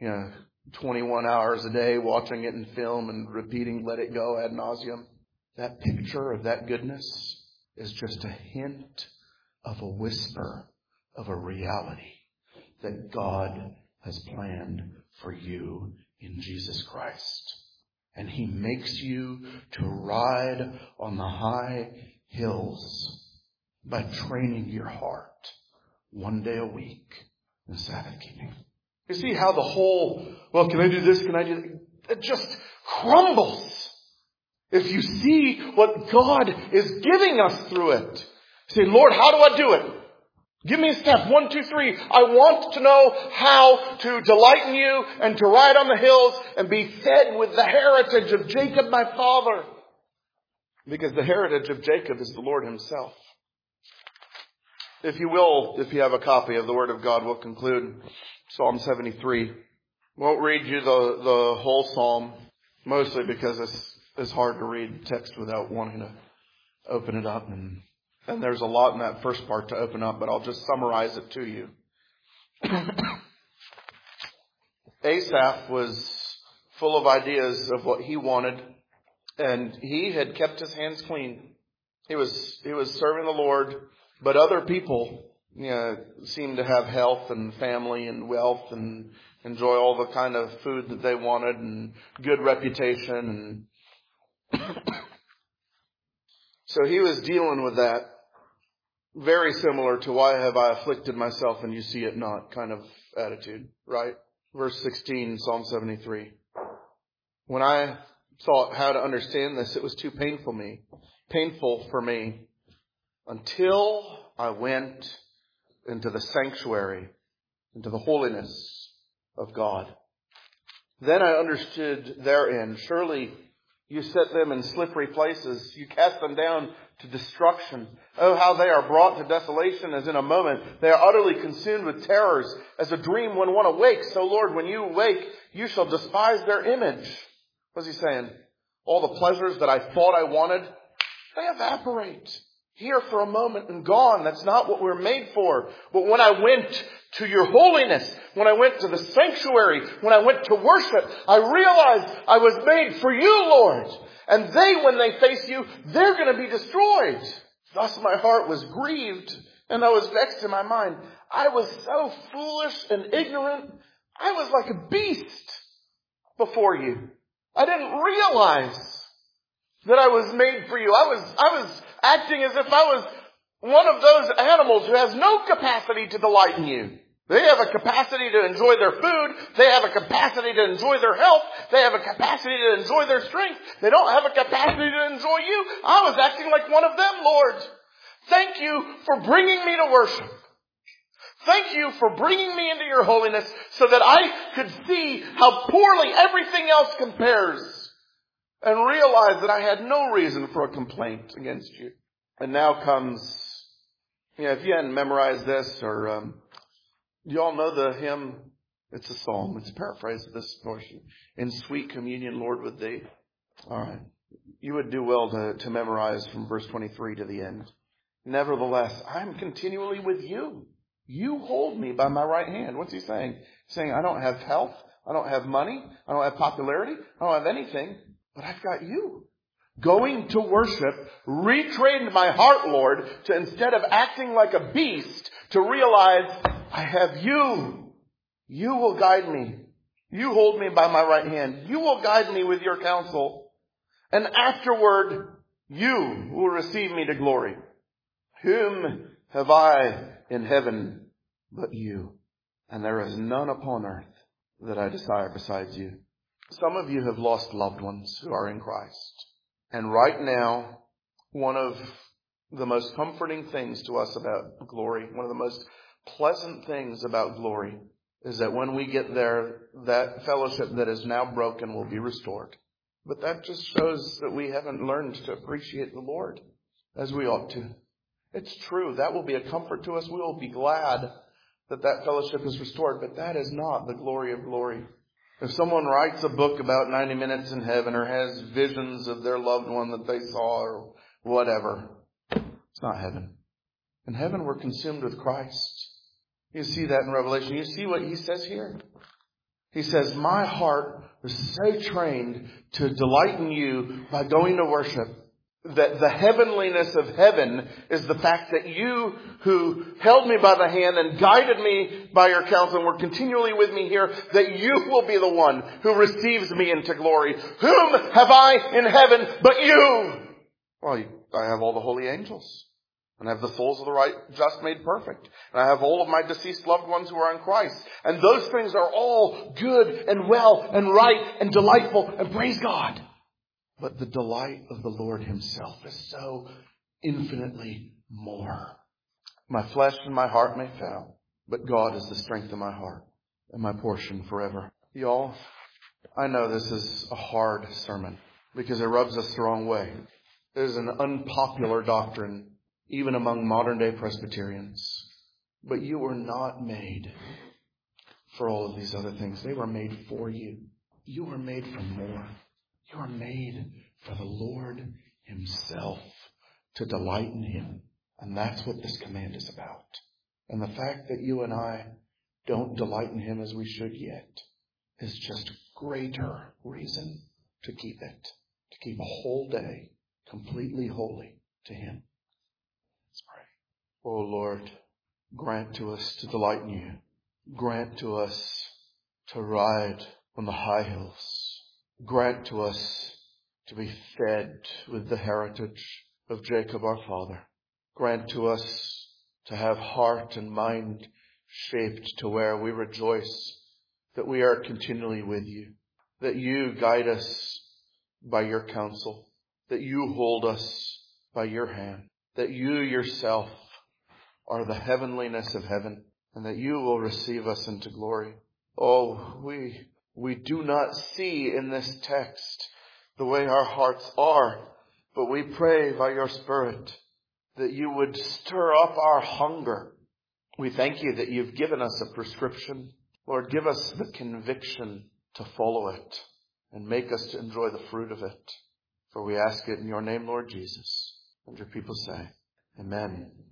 21 hours a day watching it in film and repeating Let It Go ad nauseum. That picture of that goodness is just a hint of a whisper of a reality that God has planned for you in Jesus Christ. And He makes you to ride on the high hills by training your heart one day a week in Sabbath keeping. You see how the whole, can I do this? Can I do that? It just crumbles if you see what God is giving us through it. Say, Lord, how do I do it? Give me a step. 1, 2, 3. I want to know how to delight in you and to ride on the hills and be fed with the heritage of Jacob, my father. Because the heritage of Jacob is the Lord Himself. If you will, if you have a copy of the Word of God, we'll conclude Psalm 73. Won't read you the whole Psalm, mostly because it's hard to read text without wanting to open it up. And there's a lot in that first part to open up, but I'll just summarize it to you. Asaph was full of ideas of what he wanted, and he had kept his hands clean. He was serving the Lord, but other people seemed to have health and family and wealth and enjoy all the kind of food that they wanted and good reputation. And so he was dealing with that. Very similar to why have I afflicted myself and you see it not kind of attitude, right? Verse 16, Psalm 73. When I thought how to understand this, it was too painful for me until I went into the sanctuary, into the holiness of God. Then I understood therein, surely you set them in slippery places. You cast them down to destruction. Oh, how they are brought to desolation as in a moment. They are utterly consumed with terrors as a dream when one awakes. So Lord, when you awake, you shall despise their image. What's He saying? All the pleasures that I thought I wanted, they evaporate. Here for a moment and gone. That's not what we're made for. But when I went to your holiness, when I went to the sanctuary, when I went to worship, I realized I was made for you, Lord. And when they face you, they're going to be destroyed. Thus my heart was grieved and I was vexed in my mind. I was so foolish and ignorant. I was like a beast before you. I didn't realize that I was made for you. I was acting as if I was one of those animals who has no capacity to delight in you. They have a capacity to enjoy their food. They have a capacity to enjoy their health. They have a capacity to enjoy their strength. They don't have a capacity to enjoy you. I was acting like one of them, Lord. Thank you for bringing me to worship. Thank you for bringing me into your holiness so that I could see how poorly everything else compares. And realize that I had no reason for a complaint against you. And now comes, if you hadn't memorized this, or you all know the hymn, it's a psalm, it's a paraphrase of this portion. In sweet communion, Lord, with thee. All right. You would do well to memorize from verse 23 to the end. Nevertheless, I'm continually with you. You hold me by my right hand. What's he saying? He's saying, I don't have health. I don't have money. I don't have popularity. I don't have anything. But I've got you. Going to worship retrained my heart, Lord, to instead of acting like a beast, to realize I have you. You will guide me. You hold me by my right hand. You will guide me with your counsel. And afterward, you will receive me to glory. Whom have I in heaven but you? And there is none upon earth that I desire besides you. Some of you have lost loved ones who are in Christ. And right now, one of the most comforting things to us about glory, one of the most pleasant things about glory, is that when we get there, that fellowship that is now broken will be restored. But that just shows that we haven't learned to appreciate the Lord as we ought to. It's true. That will be a comfort to us. We will be glad that that fellowship is restored. But that is not the glory of glory. If someone writes a book about 90 minutes in heaven or has visions of their loved one that they saw or whatever, it's not heaven. In heaven, we're consumed with Christ. You see that in Revelation. You see what he says here. He says, my heart was so trained to delight in you by going to worship, that the heavenliness of heaven is the fact that you who held me by the hand and guided me by your counsel and were continually with me here, that you will be the one who receives me into glory. Whom have I in heaven but you? Well, I have all the holy angels. And I have the souls of the right just made perfect. And I have all of my deceased loved ones who are in Christ. And those things are all good and well and right and delightful. And praise God. But the delight of the Lord himself is so infinitely more. My flesh and my heart may fail, but God is the strength of my heart and my portion forever. Y'all, I know this is a hard sermon because it rubs us the wrong way. It is an unpopular doctrine, even among modern day Presbyterians. But you were not made for all of these other things. They were made for you. You were made for more. You are made for the Lord himself, to delight in him. And that's what this command is about. And the fact that you and I don't delight in him as we should yet is just greater reason to keep it. To keep a whole day completely holy to him. Let's pray. Oh Lord, grant to us to delight in you. Grant to us to ride on the high hills. Grant to us to be fed with the heritage of Jacob our father. Grant to us to have heart and mind shaped to where we rejoice that we are continually with you, that you guide us by your counsel, that you hold us by your hand, that you yourself are the heavenliness of heaven, and that you will receive us into glory. Oh, we do not see in this text the way our hearts are, but we pray by your Spirit that you would stir up our hunger. We thank you that you've given us a prescription. Lord, give us the conviction to follow it and make us to enjoy the fruit of it. For we ask it in your name, Lord Jesus. And your people say, Amen.